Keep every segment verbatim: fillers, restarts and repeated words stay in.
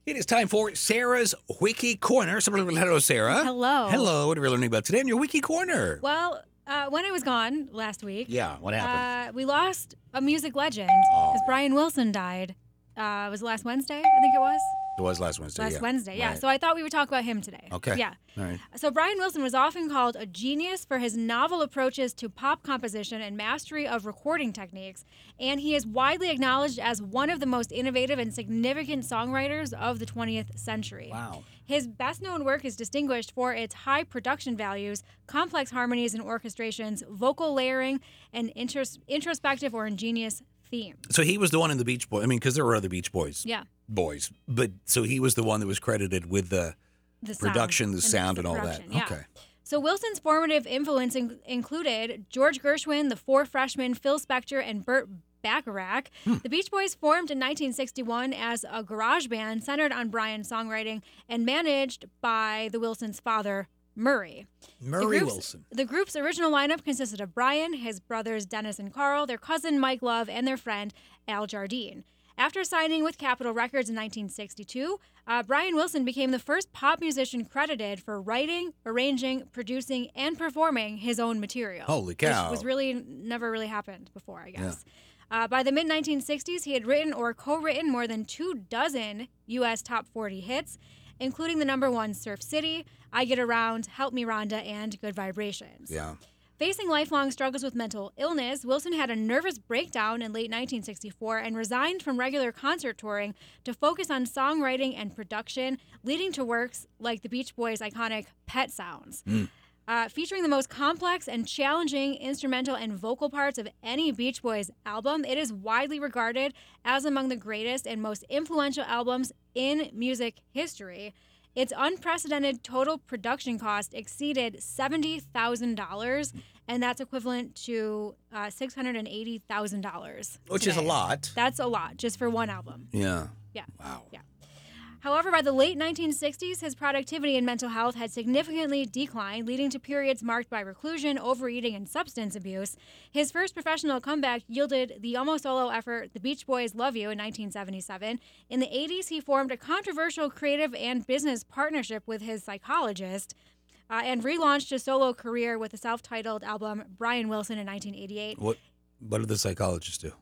It is time for Sarah's Wiki Corner. Hello, Sarah. Hello. Hello. What are we learning about today in your Wiki Corner? Well, uh, when I was gone last week, Yeah, what happened? uh, we lost a music legend because Oh. Brian Wilson died. Uh, was it last Wednesday? I think it was. It was last Wednesday. Last yeah. Wednesday, yeah. Right. So I thought we would talk about him today. Okay. Yeah. All right. So Brian Wilson was often called a genius for his novel approaches to pop composition and mastery of recording techniques, and he is widely acknowledged as one of the most innovative and significant songwriters of the twentieth century. Wow. His best-known work is distinguished for its high production values, complex harmonies and orchestrations, vocal layering, and intros- introspective or ingenious themes. So he was the one in the Beach Boys. I mean, because there were other Beach Boys. Yeah. Boys. But so he was the one that was credited with the, The sound production, the and sound, and all that. production, yeah. Okay. So Wilson's formative influence in- included George Gershwin, the Four Freshmen, Phil Spector, and Burt Bacharach. Hmm. The Beach Boys formed in nineteen sixty-one as a garage band centered on Brian's songwriting and managed by the Wilsons' father, Murray. Murray the group's, Wilson. The group's original lineup consisted of Brian, his brothers Dennis and Carl, their cousin Mike Love, and their friend Al Jardine. After signing with Capitol Records in nineteen sixty-two, uh, Brian Wilson became the first pop musician credited for writing, arranging, producing, and performing his own material. Holy cow. Which was really never really happened before, I guess. Uh, by the mid nineteen sixties, he had written or co-written more than two dozen U S top forty hits, including the number one Surf City, I Get Around, Help Me Rhonda, and Good Vibrations. Yeah. Facing lifelong struggles with mental illness, Wilson had a nervous breakdown in late nineteen sixty-four and resigned from regular concert touring to focus on songwriting and production, leading to works like the Beach Boys' iconic Pet Sounds. Mm. Uh, featuring the most complex and challenging instrumental and vocal parts of any Beach Boys album, it is widely regarded as among the greatest and most influential albums in music history. Its unprecedented total production cost exceeded seventy thousand dollars, and that's equivalent to uh, six hundred eighty thousand dollars. Which is a lot. That's a lot, just for one album. Yeah. Yeah. Wow. Yeah. However, by the late nineteen sixties, his productivity and mental health had significantly declined, leading to periods marked by reclusion, overeating, and substance abuse. His first professional comeback yielded the almost solo effort The Beach Boys' Love You in nineteen seventy-seven. In the eighties, he formed a controversial creative and business partnership with his psychologist uh, and relaunched a solo career with the self-titled album Brian Wilson in nineteen eighty-eight. What What did the psychologist do?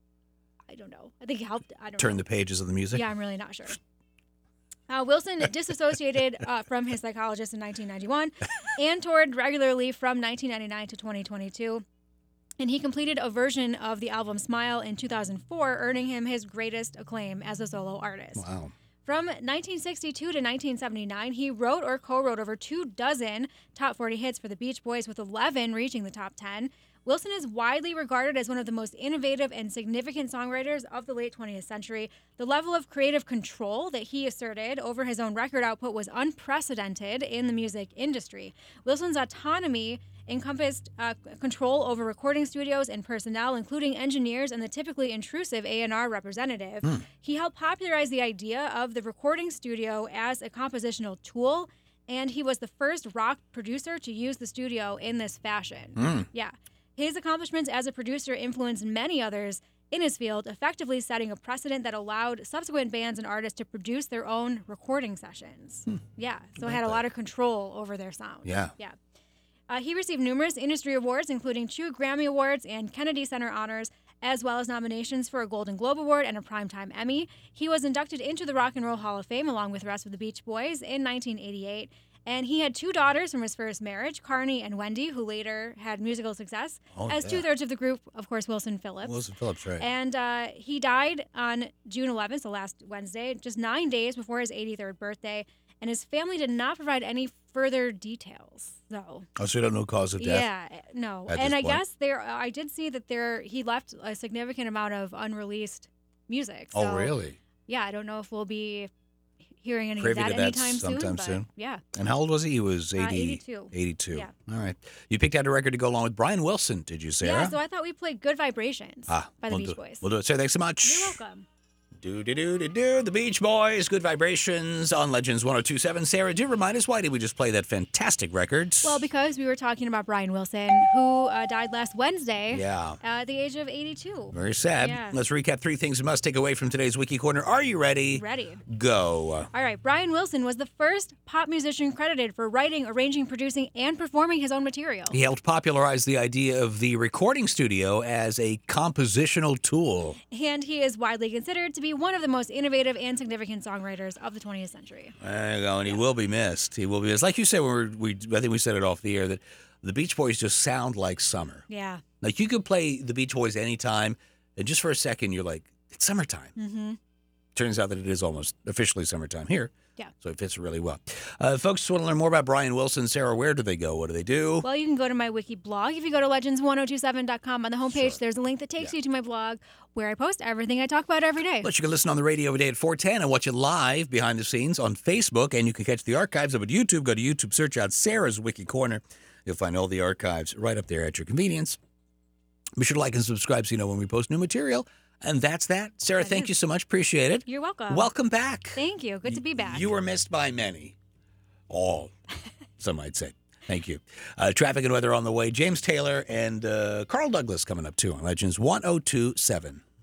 I don't know. I think he helped. I don't Turn know. the pages of the music? Yeah, I'm really not sure. Uh, Wilson disassociated uh, from his psychologist in nineteen ninety-one and toured regularly from nineteen ninety-nine to twenty twenty-two. And he completed a version of the album Smile in two thousand four, earning him his greatest acclaim as a solo artist. Wow. From nineteen sixty-two to nineteen seventy-nine, he wrote or co-wrote over two dozen top forty hits for the Beach Boys, with eleven reaching the top ten. Wilson is widely regarded as one of the most innovative and significant songwriters of the late twentieth century. The level of creative control that he asserted over his own record output was unprecedented in the music industry. Wilson's autonomy encompassed uh, control over recording studios and personnel, including engineers and the typically intrusive A and R representative. Hmm. He helped popularize the idea of the recording studio as a compositional tool, and he was the first rock producer to use the studio in this fashion. Hmm. Yeah. His accomplishments as a producer influenced many others in his field, effectively setting a precedent that allowed subsequent bands and artists to produce their own recording sessions. Hmm. Yeah, so about had a that? lot of control over their sound. Yeah. Yeah. Uh, he received numerous industry awards, including two Grammy Awards and Kennedy Center honors, as well as nominations for a Golden Globe Award and a Primetime Emmy. He was inducted into the Rock and Roll Hall of Fame along with the rest of the Beach Boys in nineteen eighty-eight. And he had two daughters from his first marriage, Carney and Wendy, who later had musical success. Oh, as yeah. two-thirds of the group, of course, Wilson Phillips. Wilson Phillips, right. And uh, he died on June eleventh, so last Wednesday, just nine days before his eighty-third birthday. And his family did not provide any further details. So, oh, so we don't know cause of death? yeah, no. at And this I point? guess there, I did see that there he left a significant amount of unreleased music. So, Oh, really? Yeah, I don't know if we'll be hearing any Privy of to that that anytime soon. sometime but soon? Yeah. And how old was he? He was Uh, eighty, eighty-two. eighty-two. Yeah. All right. You picked out a record to go along with Brian Wilson, did you, Sarah? Yeah, so I thought we played Good Vibrations ah, by the we'll Beach do, Boys. We'll do it. Sarah, thanks so much. You're welcome. Do, do, do, do, do. The Beach Boys, Good Vibrations on Legends one oh two point seven. Sarah, do remind us, why did we just play that fantastic record? Well, because we were talking about Brian Wilson, who uh, died last Wednesday Yeah. uh, at the age of eighty-two. Very sad. Yeah. Let's recap three things you must take away from today's Wiki Corner. Are you ready? Ready. Go. All right. Brian Wilson was the first pop musician credited for writing, arranging, producing, and performing his own material. He helped popularize the idea of the recording studio as a compositional tool. And he is widely considered to be one of the most innovative and significant songwriters of the twentieth century. There you go, and he will be missed. He will be missed. Like you said, when we, were, we I think we said it off the air, that the Beach Boys just sound like summer. Yeah. Like you could play the Beach Boys anytime, and just for a second, you're like, it's summertime. Mm-hmm. Turns out that it is almost officially summertime here. Yeah. So it fits really well. Uh, folks want to learn more about Brian Wilson. Sarah, where do they go? What do they do? Well, you can go to my wiki blog. If you go to legends ten twenty-seven dot com on the homepage, Sure. there's a link that takes Yeah. you to my blog where I post everything I talk about every day. But you can listen on the radio every day at four ten and watch it live behind the scenes on Facebook. And you can catch the archives up at YouTube. Go to YouTube, search out Sarah's Wiki Corner. You'll find all the archives right up there at your convenience. Be sure to like and subscribe so you know when we post new material. And that's that. Sarah, That thank is. you so much. Appreciate it. You're welcome. Welcome back. Thank you. Good to be back. You were missed by many. All, some might say. Thank you. Uh, traffic and weather on the way. James Taylor and uh, Carl Douglas coming up too on Legends one oh two point seven.